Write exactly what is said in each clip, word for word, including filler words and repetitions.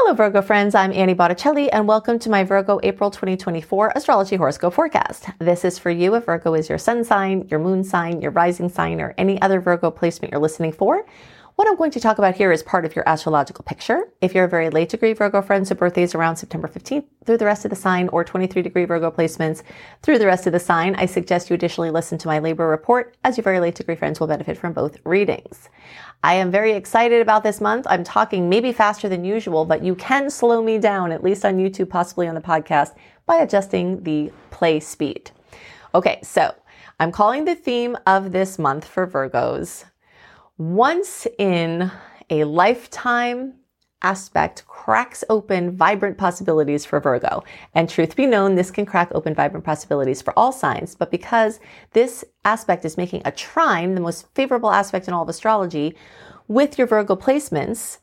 Hello, Virgo friends. I'm Annie Botticelli, and welcome to my Virgo April twenty twenty-four Astrology Horoscope Forecast. This is for you if Virgo is your sun sign, your moon sign, your rising sign, or any other Virgo placement you're listening for. What I'm going to talk about here is part of your astrological picture. If you're a very late degree Virgo friend, so birthdays around September fifteenth through the rest of the sign, or twenty-three degree Virgo placements through the rest of the sign, I suggest you additionally listen to my Libra report, as your very late degree friends will benefit from both readings. I am very excited about this month. I'm talking maybe faster than usual, but you can slow me down, at least on YouTube, possibly on the podcast, by adjusting the play speed. Okay, so I'm calling the theme of this month for Virgos, once in a lifetime aspect cracks open vibrant possibilities for Virgo. And truth be known, this can crack open vibrant possibilities for all signs. But because this aspect is making a trine, the most favorable aspect in all of astrology, with your Virgo placements,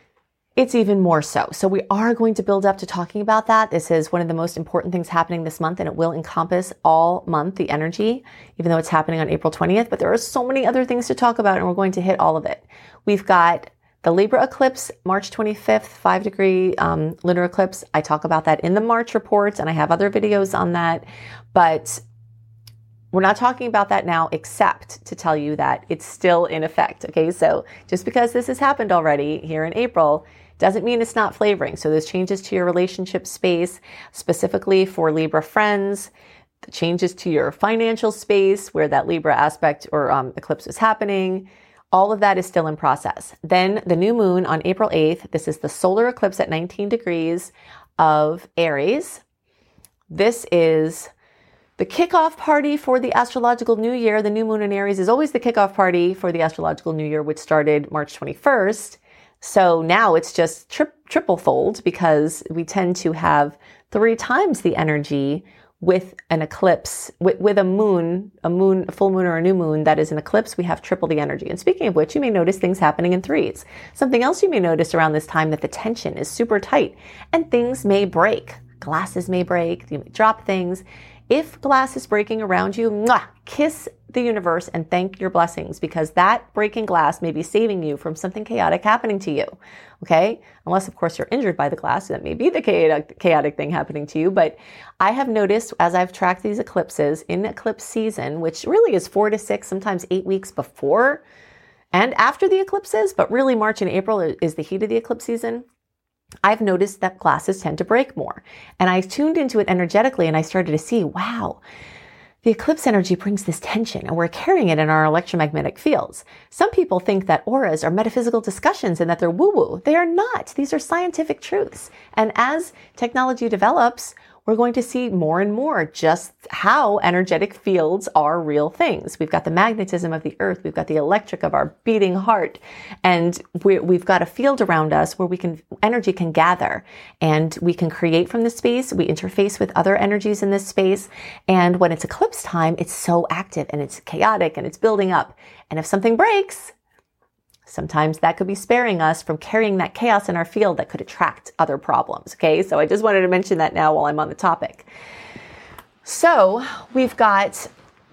it's even more so. So we are going to build up to talking about that. This is one of the most important things happening this month, and it will encompass all month, the energy, even though it's happening on April twentieth. But there are so many other things to talk about, and we're going to hit all of it. We've got the Libra eclipse, March twenty-fifth, five degree um, lunar eclipse. I talk about that in the March report, and I have other videos on that. But we're not talking about that now, except to tell you that it's still in effect. Okay, so just because this has happened already here in April doesn't mean it's not flavoring. So there's changes to your relationship space, specifically for Libra friends, the changes to your financial space where that Libra aspect or um, eclipse is happening. All of that is still in process. Then the new moon on April eighth, this is the solar eclipse at nineteen degrees of Aries. This is the kickoff party for the astrological new year. The new moon in Aries is always the kickoff party for the astrological new year, which started March twenty-first. So now it's just tri- triple fold because we tend to have three times the energy with an eclipse, with, with a moon, a moon, a full moon or a new moon that is an eclipse, we have triple the energy. And speaking of which, you may notice things happening in threes. Something else you may notice around this time, that the tension is super tight and things may break. Glasses may break, you may drop things. If glass is breaking around you, mwah, kiss the universe and thank your blessings, because that breaking glass may be saving you from something chaotic happening to you. Okay? Unless, of course, you're injured by the glass. That may be the chaotic, chaotic thing happening to you. But I have noticed as I've tracked these eclipses in eclipse season, which really is four to six, sometimes eight weeks before and after the eclipses, but really March and April is the heat of the eclipse season. I've noticed that glasses tend to break more. And I tuned into it energetically and I started to see, wow, the eclipse energy brings this tension and we're carrying it in our electromagnetic fields. Some people think that auras are metaphysical discussions and that they're woo-woo. They are not. These are scientific truths. And as technology develops, we're going to see more and more just how energetic fields are real things. We've got the magnetism of the earth. We've got the electric of our beating heart. And we, we've got a field around us where we can, energy can gather and we can create from this space. We interface with other energies in this space. And when it's eclipse time, it's so active and it's chaotic and it's building up. And if something breaks, sometimes that could be sparing us from carrying that chaos in our field that could attract other problems. Okay, so I just wanted to mention that now while I'm on the topic. So we've got,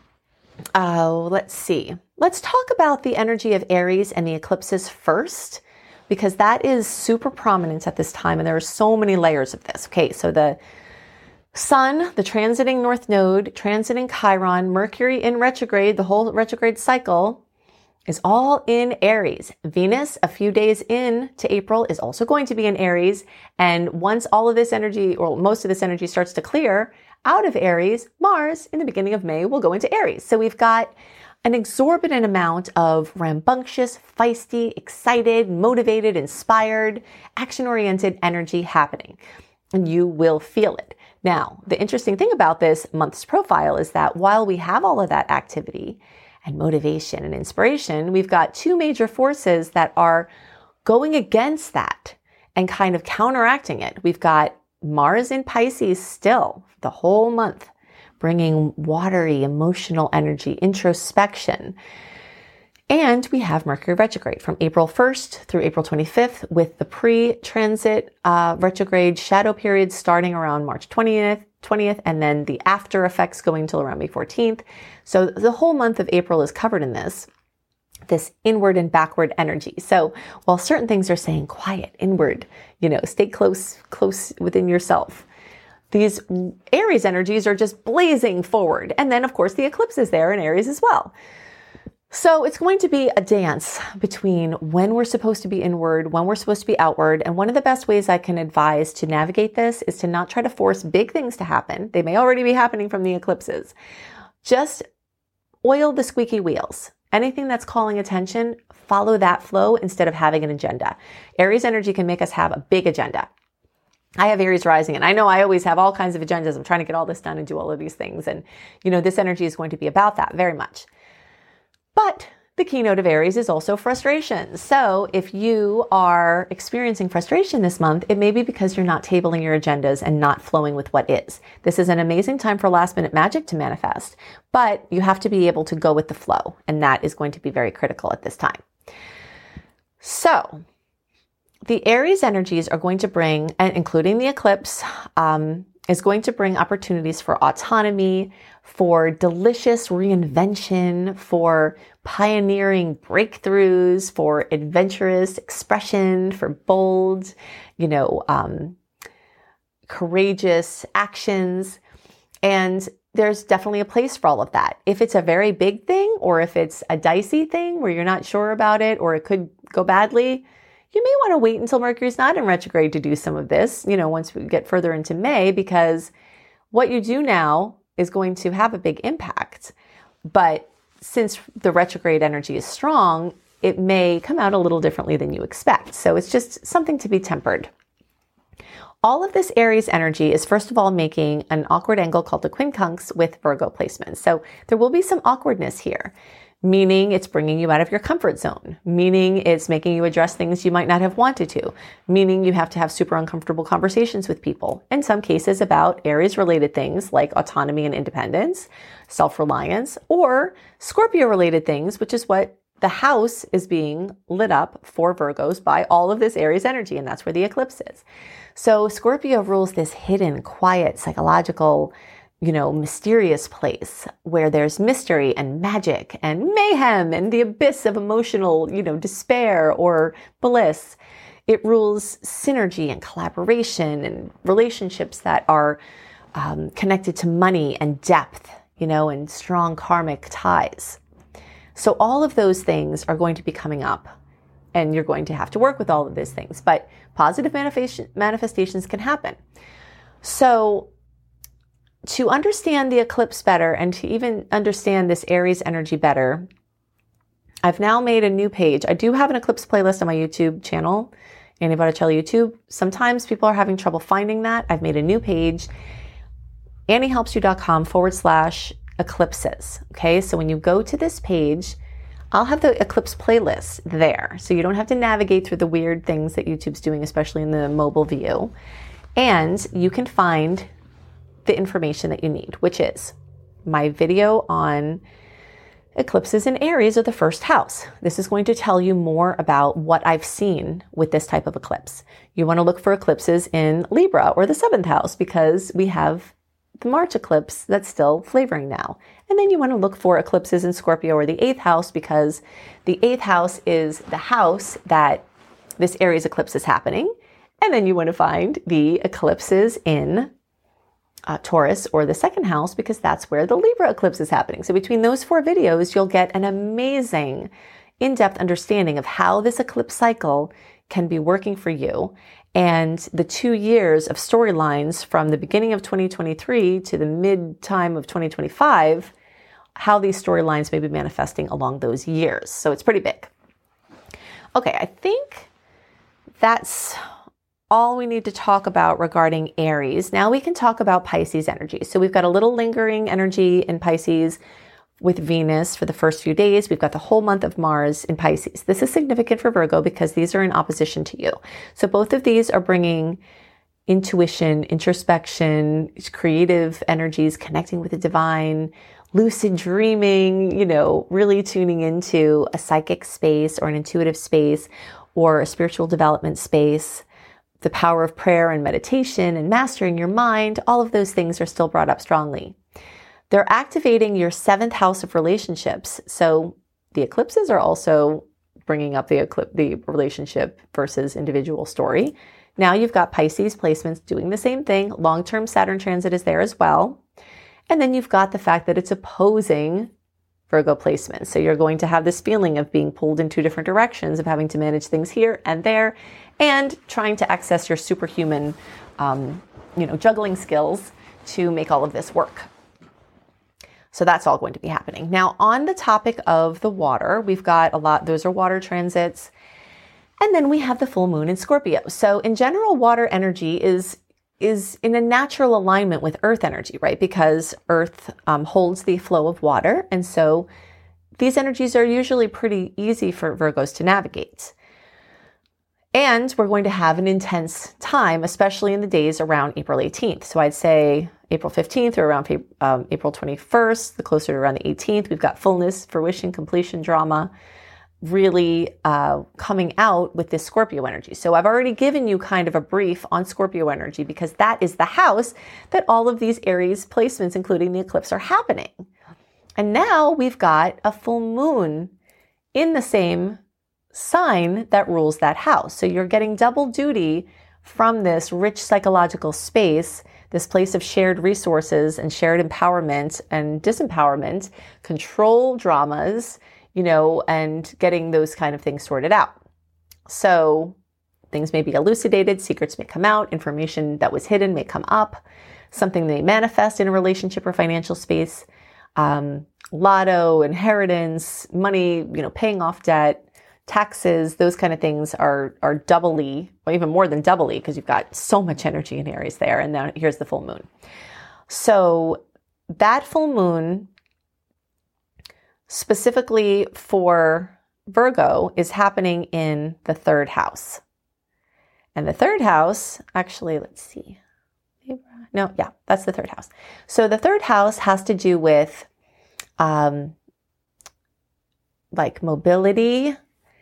uh, let's see, let's talk about the energy of Aries and the eclipses first, because that is super prominent at this time. And there are so many layers of this. Okay, so the Sun, the transiting North Node, transiting Chiron, Mercury in retrograde, the whole retrograde cycle is all in Aries. Venus, a few days in to April, is also going to be in Aries. And once all of this energy, or most of this energy starts to clear out of Aries, Mars in the beginning of May will go into Aries. So we've got an exorbitant amount of rambunctious, feisty, excited, motivated, inspired, action-oriented energy happening. And you will feel it. Now, the interesting thing about this month's profile is that while we have all of that activity and motivation and inspiration, we've got two major forces that are going against that and kind of counteracting it. We've got Mars in Pisces still the whole month, bringing watery, emotional energy, introspection. And we have Mercury retrograde from April first through April twenty-fifth, with the pre-transit uh, retrograde shadow period starting around March twentieth, twentieth, and then the after effects going till around May fourteenth. So the whole month of April is covered in this. this inward and backward energy. So while certain things are saying quiet, inward, you know, stay close, close within yourself, these Aries energies are just blazing forward. And then of course the eclipse is there in Aries as well. So it's going to be a dance between when we're supposed to be inward, when we're supposed to be outward. And one of the best ways I can advise to navigate this is to not try to force big things to happen. They may already be happening from the eclipses. Just oil the squeaky wheels. Anything that's calling attention, follow that flow instead of having an agenda. Aries energy can make us have a big agenda. I have Aries rising, and I know I always have all kinds of agendas. I'm trying to get all this done and do all of these things. And, you know, this energy is going to be about that very much. But the keynote of Aries is also frustration. So if you are experiencing frustration this month, it may be because you're not tabling your agendas and not flowing with what is. This is an amazing time for last minute magic to manifest, but you have to be able to go with the flow. And that is going to be very critical at this time. So the Aries energies are going to bring, and including the eclipse, um, is going to bring opportunities for autonomy, for delicious reinvention, for pioneering breakthroughs, for adventurous expression, for bold, you know, um, courageous actions. And there's definitely a place for all of that. If it's a very big thing, or if it's a dicey thing where you're not sure about it, or it could go badly, you may want to wait until Mercury's not in retrograde to do some of this, you know, once we get further into May, because what you do now is going to have a big impact. But since the retrograde energy is strong, it may come out a little differently than you expect. So it's just something to be tempered. All of this Aries energy is first of all making an awkward angle called the quincunx with Virgo placements. So there will be some awkwardness here, meaning it's bringing you out of your comfort zone, meaning it's making you address things you might not have wanted to, meaning you have to have super uncomfortable conversations with people, in some cases about Aries-related things like autonomy and independence, self-reliance, or Scorpio-related things, which is what the house is being lit up for Virgos by all of this Aries energy, and that's where the eclipse is. So Scorpio rules this hidden, quiet, psychological, you know, mysterious place where there's mystery and magic and mayhem and the abyss of emotional, you know, despair or bliss. It rules synergy and collaboration and relationships that are um, connected to money and depth, you know, and strong karmic ties. So all of those things are going to be coming up, and you're going to have to work with all of these things, but positive manifestation, manifestations can happen. So to understand the eclipse better and to even understand this Aries energy better, I've now made a new page. I do have an eclipse playlist on my YouTube channel, Annie Botticelli YouTube. Sometimes people are having trouble finding that. I've made a new page, anniehelpsyou.com forward slash eclipses. Okay, so when you go to this page, I'll have the eclipse playlist there. So you don't have to navigate through the weird things that YouTube's doing, especially in the mobile view. And you can find the information that you need, which is my video on eclipses in Aries of the first house. This is going to tell you more about what I've seen with this type of eclipse. You want to look for eclipses in Libra or the seventh house because we have the March eclipse that's still flavoring now. And then you want to look for eclipses in Scorpio or the eighth house because the eighth house is the house that this Aries eclipse is happening. And then you want to find the eclipses in Uh, Taurus or the second house because that's where the Libra eclipse is happening. So between those four videos, you'll get an amazing in-depth understanding of how this eclipse cycle can be working for you and the two years of storylines from the beginning of twenty twenty-three to the mid time of twenty twenty-five, how these storylines may be manifesting along those years. So it's pretty big. Okay, I think that's all we need to talk about regarding Aries. Now we can talk about Pisces energy. So we've got a little lingering energy in Pisces with Venus for the first few days. We've got the whole month of Mars in Pisces. This is significant for Virgo because these are in opposition to you. So both of these are bringing intuition, introspection, creative energies, connecting with the divine, lucid dreaming, you know, really tuning into a psychic space or an intuitive space or a spiritual development space. The power of prayer and meditation and mastering your mind, all of those things are still brought up strongly. They're activating your seventh house of relationships. So the eclipses are also bringing up the eclipse, the relationship versus individual story. Now you've got Pisces placements doing the same thing. Long-term Saturn transit is there as well. And then you've got the fact that it's opposing Virgo placements. So you're going to have this feeling of being pulled in two different directions, of having to manage things here and there, and trying to access your superhuman, um, you know, juggling skills to make all of this work. So that's all going to be happening. Now, on the topic of the water, we've got a lot, those are water transits. And then we have the full moon in Scorpio. So in general, water energy is is in a natural alignment with earth energy, right? Because earth um, holds the flow of water. And so these energies are usually pretty easy for Virgos to navigate. And we're going to have an intense time, especially in the days around April eighteenth. So I'd say April fifteenth or around um, April twenty-first, the closer to around the eighteenth, we've got fullness, fruition, completion drama, really uh, coming out with this Scorpio energy. So I've already given you kind of a brief on Scorpio energy because that is the house that all of these Aries placements, including the eclipse, are happening. And now we've got a full moon in the same sign that rules that house. So you're getting double duty from this rich psychological space, this place of shared resources and shared empowerment and disempowerment, control dramas, you know, and getting those kind of things sorted out. So things may be elucidated, secrets may come out, information that was hidden may come up, something may manifest in a relationship or financial space, um, lotto, inheritance, money, you know, paying off debt, taxes, those kind of things are are doubly, or even more than doubly, because you've got so much energy in Aries there. And now here's the full moon. So that full moon, specifically for Virgo, is happening in the third house. And the third house, actually, let's see. No, yeah, that's the third house. So the third house has to do with um, like mobility,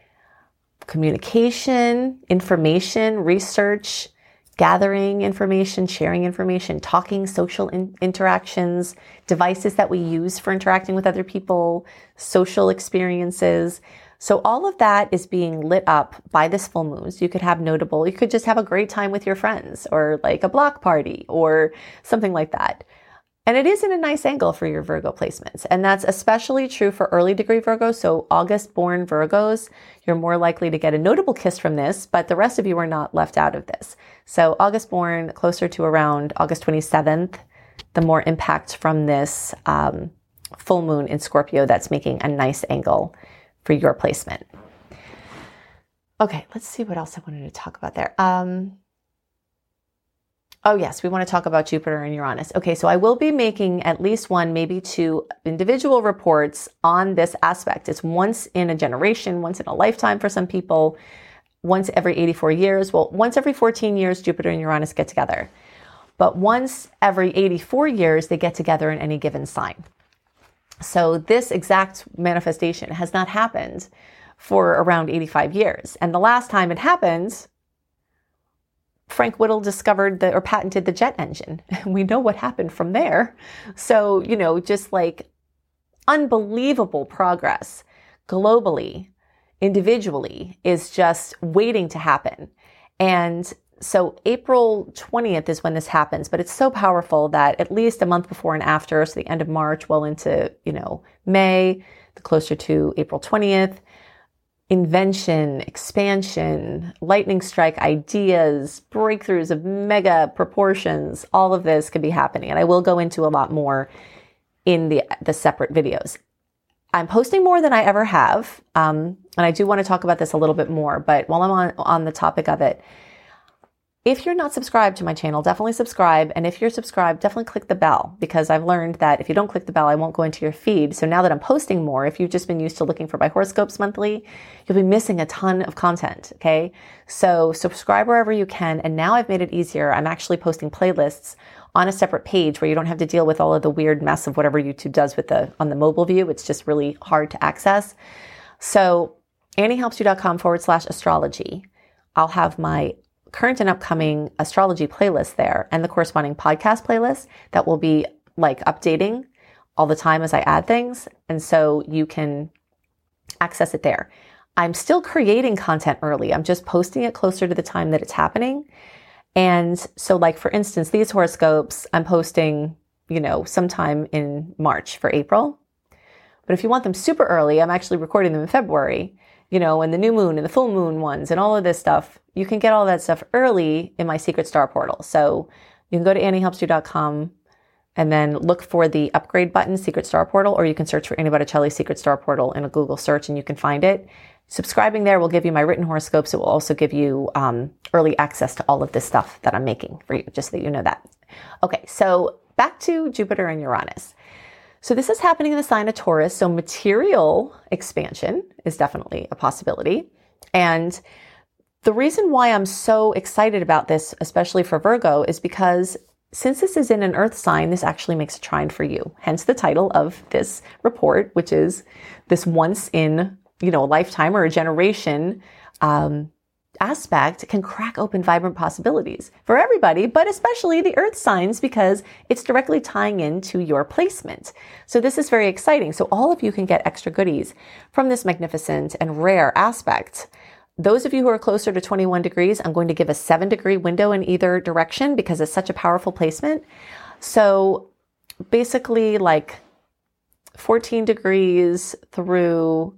communication, information, research, gathering information, sharing information, talking, social in- interactions, devices that we use for interacting with other people, social experiences. So all of that is being lit up by this full moon. So you could have notable, you could just have a great time with your friends or like a block party or something like that. And it is in a nice angle for your Virgo placements. And that's especially true for early degree Virgos. So August born Virgos, you're more likely to get a notable kiss from this, but the rest of you are not left out of this. So August born, closer to around August twenty-seventh, the more impact from this um, full moon in Scorpio that's making a nice angle for your placement. Okay, let's see what else I wanted to talk about there. Um, Oh, yes, we want to talk about Jupiter and Uranus. Okay, so I will be making at least one, maybe two individual reports on this aspect. It's once in a generation, once in a lifetime for some people, once every eighty-four years. Well, once every fourteen years, Jupiter and Uranus get together. But once every eighty-four years, they get together in any given sign. So this exact manifestation has not happened for around eighty-five years. And the last time it happened, Frank Whittle discovered the, or patented the jet engine. We know what happened from there. So, you know, just like unbelievable progress globally, individually is just waiting to happen. And so April twentieth is when this happens, but it's so powerful that at least a month before and after, so the end of March, well into, you know, May, the closer to April twentieth, invention, expansion, lightning strike ideas, breakthroughs of mega proportions, all of this could be happening. And I will go into a lot more in the, the separate videos. I'm posting more than I ever have. Um, and I do want to talk about this a little bit more, but while I'm on, on the topic of it, if you're not subscribed to my channel, definitely subscribe. And if you're subscribed, definitely click the bell, because I've learned that if you don't click the bell, I won't go into your feed. So now that I'm posting more, if you've just been used to looking for my horoscopes monthly, you'll be missing a ton of content. Okay. So subscribe wherever you can. And now I've made it easier. I'm actually posting playlists on a separate page where you don't have to deal with all of the weird mess of whatever YouTube does with the, on the mobile view. It's just really hard to access. So anniehelpsyou.com forward slash astrology. I'll have my current and upcoming astrology playlist there and the corresponding podcast playlist that will be like updating all the time as I add things. And so you can access it there. I'm still creating content early. I'm just posting it closer to the time that it's happening. And so like, for instance, these horoscopes, I'm posting, you know, sometime in March for April. But if you want them super early, I'm actually recording them in February, you know, and the new moon and the full moon ones and all of this stuff. You can get all that stuff early in my Secret Star portal. So you can go to annie helps you dot com and then look for the upgrade button, Secret Star portal, or you can search for Annie Botticelli Secret Star portal in a Google search and you can find it. Subscribing there will give you my written horoscopes. It will also give you um, early access to all of this stuff that I'm making for you, just so that you know that. Okay, so back to Jupiter and Uranus. So this is happening in the sign of Taurus. So material expansion is definitely a possibility. And the reason why I'm so excited about this, especially for Virgo, is because since this is in an earth sign, this actually makes a trine for you. Hence the title of this report, which is this once in, you know, a lifetime or a generation um, aspect can crack open vibrant possibilities for everybody, but especially the earth signs, because it's directly tying into your placement. So this is very exciting. So all of you can get extra goodies from this magnificent and rare aspect. Those of you who are closer to twenty-one degrees, I'm going to give a seven degree window in either direction because it's such a powerful placement. So basically like fourteen degrees through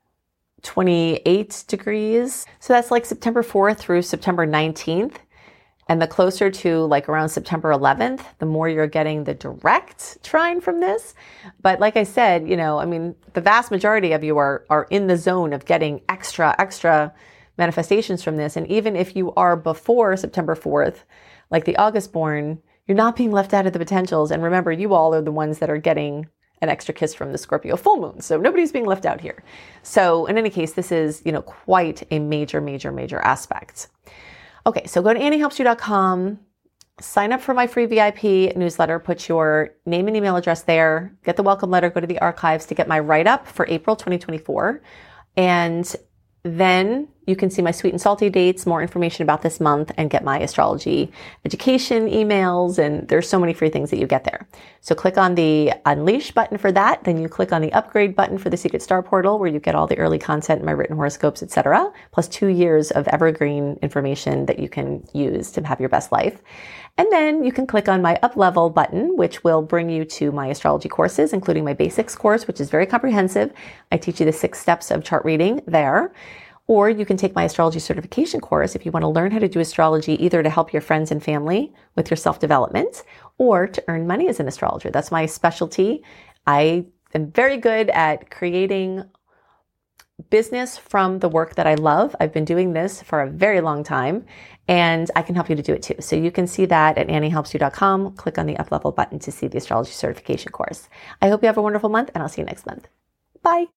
twenty-eight degrees. So that's like September fourth through September nineteenth. And the closer to like around September eleventh, the more you're getting the direct trine from this. But like I said, you know, I mean, the vast majority of you are, are in the zone of getting extra, extra manifestations from this. And even if you are before September fourth, like the August born, you're not being left out of the potentials. And remember, you all are the ones that are getting an extra kiss from the Scorpio full moon. So nobody's being left out here. So in any case, this is, you know, quite a major, major, major aspect. Okay, so go to annie helps you dot com, sign up for my free V I P newsletter, put your name and email address there, get the welcome letter, go to the archives to get my write-up for April twenty twenty-four. And then you can see my sweet and salty dates, more information about this month, and get my astrology education emails. And there's so many free things that you get there. So click on the Unleash button for that. Then you click on the Upgrade button for the Secret Star portal, where you get all the early content, my written horoscopes, et cetera, plus two years of evergreen information that you can use to have your best life. And then you can click on my Up Level button, which will bring you to my astrology courses, including my basics course, which is very comprehensive. I teach you the six steps of chart reading there. Or you can take my astrology certification course if you want to learn how to do astrology, either to help your friends and family with your self-development or to earn money as an astrologer. That's my specialty. I am very good at creating business from the work that I love. I've been doing this for a very long time, and I can help you to do it too. So you can see that at annie helps you dot com. Click on the Up Level button to see the astrology certification course. I hope you have a wonderful month, and I'll see you next month. Bye.